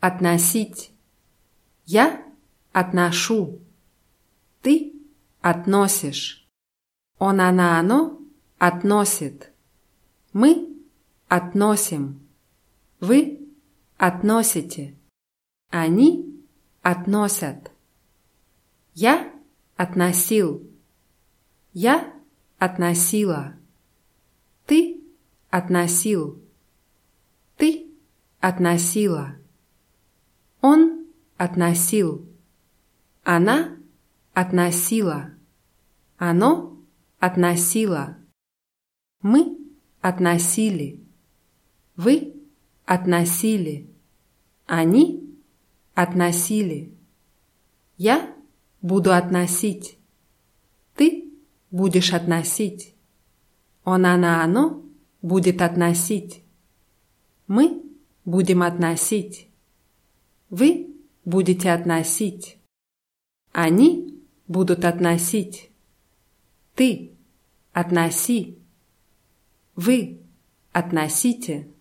относить. Я отношу. Ты относишь. Он, она, оно относит. Мы относим. Вы относите. Они относят. Я относил. Я относила. Ты относил. Ты относила. Он относил. Она относила. Оно относило. Мы относили. Вы относили. Они относили. Я буду относить. Ты будешь относить. Он, она, оно будет относить. Мы будем относить. Вы будете относить. Они будут относить. Ты относи. Вы относите.